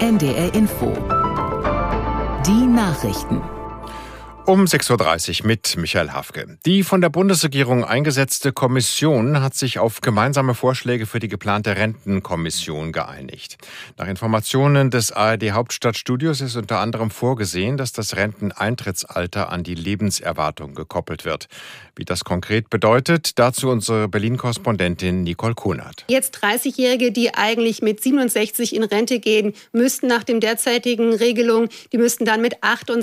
NDR Info. Die Nachrichten. Um 6.30 Uhr mit Michael Hafke. Die von der Bundesregierung eingesetzte Kommission hat sich auf gemeinsame Vorschläge für die geplante Rentenkommission geeinigt. Nach Informationen des ARD-Hauptstadtstudios ist unter anderem vorgesehen, dass das Renteneintrittsalter an die Lebenserwartung gekoppelt wird. Wie das konkret bedeutet, dazu unsere Berlin-Korrespondentin Nicole Kunert. Jetzt 30-Jährige, die eigentlich mit 67 in Rente gehen, müssten nach dem derzeitigen Regelung, die müssten dann mit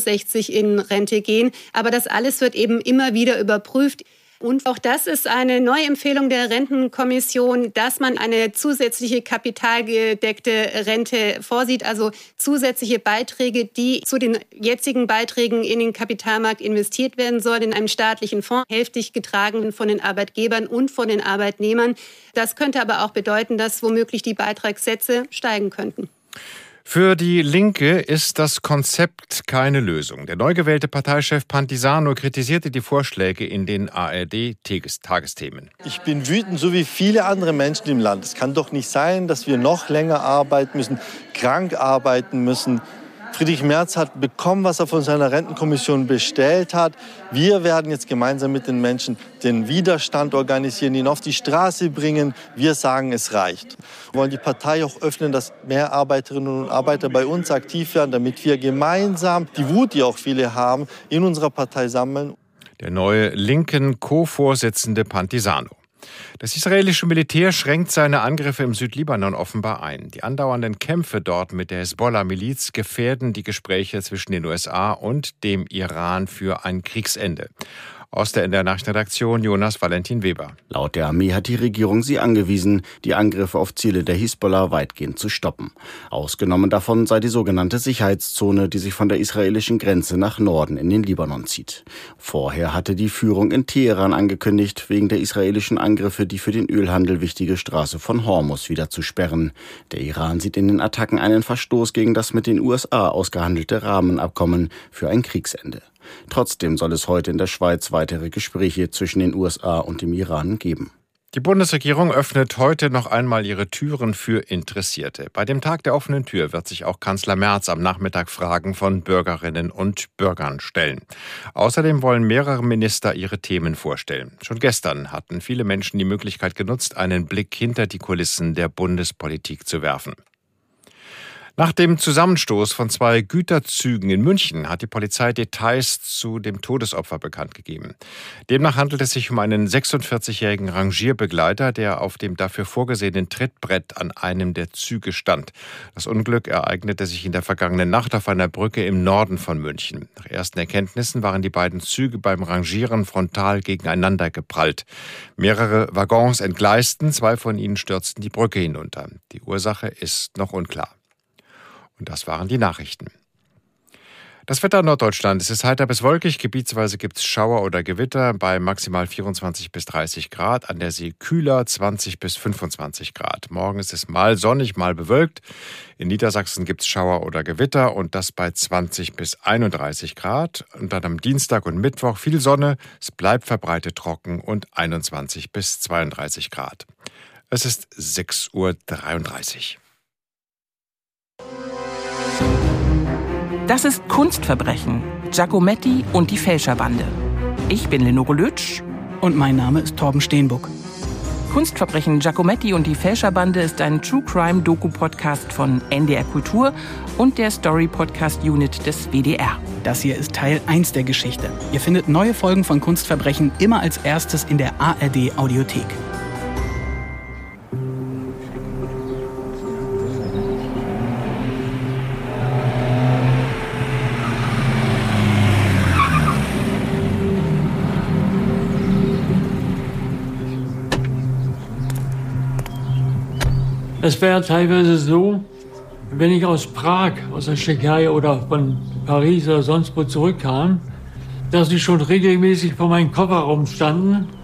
68 in Rente gehen. Aber das alles wird eben immer wieder überprüft. Und auch das ist eine neue Empfehlung der Rentenkommission, dass man eine zusätzliche kapitalgedeckte Rente vorsieht, also zusätzliche Beiträge, die zu den jetzigen Beiträgen in den Kapitalmarkt investiert werden sollen, in einem staatlichen Fonds, hälftig getragen von den Arbeitgebern und von den Arbeitnehmern. Das könnte aber auch bedeuten, dass womöglich die Beitragssätze steigen könnten. Für die Linke ist das Konzept keine Lösung. Der neu gewählte Parteichef Pantisano kritisierte die Vorschläge in den ARD-Tagesthemen. Ich bin wütend, so wie viele andere Menschen im Land. Es kann doch nicht sein, dass wir noch länger arbeiten müssen, krank arbeiten müssen. Friedrich Merz hat bekommen, was er von seiner Rentenkommission bestellt hat. Wir werden jetzt gemeinsam mit den Menschen den Widerstand organisieren, ihn auf die Straße bringen. Wir sagen, es reicht. Wir wollen die Partei auch öffnen, dass mehr Arbeiterinnen und Arbeiter bei uns aktiv werden, damit wir gemeinsam die Wut, die auch viele haben, in unserer Partei sammeln. Der neue linken Co-Vorsitzende Pantisano. Das israelische Militär schränkt seine Angriffe im Südlibanon offenbar ein. Die andauernden Kämpfe dort mit der Hezbollah-Miliz gefährden die Gespräche zwischen den USA und dem Iran für ein Kriegsende. Aus der NDR Nachrichtenredaktion Jonas Valentin Weber. Laut der Armee hat die Regierung sie angewiesen, die Angriffe auf Ziele der Hisbollah weitgehend zu stoppen. Ausgenommen davon sei die sogenannte Sicherheitszone, die sich von der israelischen Grenze nach Norden in den Libanon zieht. Vorher hatte die Führung in Teheran angekündigt, wegen der israelischen Angriffe die für den Ölhandel wichtige Straße von Hormuz wieder zu sperren. Der Iran sieht in den Attacken einen Verstoß gegen das mit den USA ausgehandelte Rahmenabkommen für ein Kriegsende. Trotzdem soll es heute in der Schweiz weitere Gespräche zwischen den USA und dem Iran geben. Die Bundesregierung öffnet heute noch einmal ihre Türen für Interessierte. Bei dem Tag der offenen Tür wird sich auch Kanzler Merz am Nachmittag Fragen von Bürgerinnen und Bürgern stellen. Außerdem wollen mehrere Minister ihre Themen vorstellen. Schon gestern hatten viele Menschen die Möglichkeit genutzt, einen Blick hinter die Kulissen der Bundespolitik zu werfen. Nach dem Zusammenstoß von zwei Güterzügen in München hat die Polizei Details zu dem Todesopfer bekannt gegeben. Demnach handelt es sich um einen 46-jährigen Rangierbegleiter, der auf dem dafür vorgesehenen Trittbrett an einem der Züge stand. Das Unglück ereignete sich in der vergangenen Nacht auf einer Brücke im Norden von München. Nach ersten Erkenntnissen waren die beiden Züge beim Rangieren frontal gegeneinander geprallt. Mehrere Waggons entgleisten, zwei von ihnen stürzten die Brücke hinunter. Die Ursache ist noch unklar. Und das waren die Nachrichten. Das Wetter in Norddeutschland. Es ist heiter bis wolkig. Gebietsweise gibt es Schauer oder Gewitter bei maximal 24 bis 30 Grad. An der See kühler 20 bis 25 Grad. Morgen ist es mal sonnig, mal bewölkt. In Niedersachsen gibt es Schauer oder Gewitter und das bei 20 bis 31 Grad. Und dann am Dienstag und Mittwoch viel Sonne. Es bleibt verbreitet trocken und 21 bis 32 Grad. Es ist 6.33 Uhr. Das ist Kunstverbrechen, Giacometti und die Fälscherbande. Ich bin Lenore Lötsch. Und mein Name ist Torben Steenbuck. Kunstverbrechen, Giacometti und die Fälscherbande ist ein True-Crime-Doku-Podcast von NDR Kultur und der Story-Podcast-Unit des WDR. Das hier ist Teil 1 der Geschichte. Ihr findet neue Folgen von Kunstverbrechen immer als erstes in der ARD-Audiothek. Es wäre teilweise so, wenn ich aus Prag, aus der Tschechei oder von Paris oder sonst wo zurückkam, dass sie schon regelmäßig vor meinem Kofferraum standen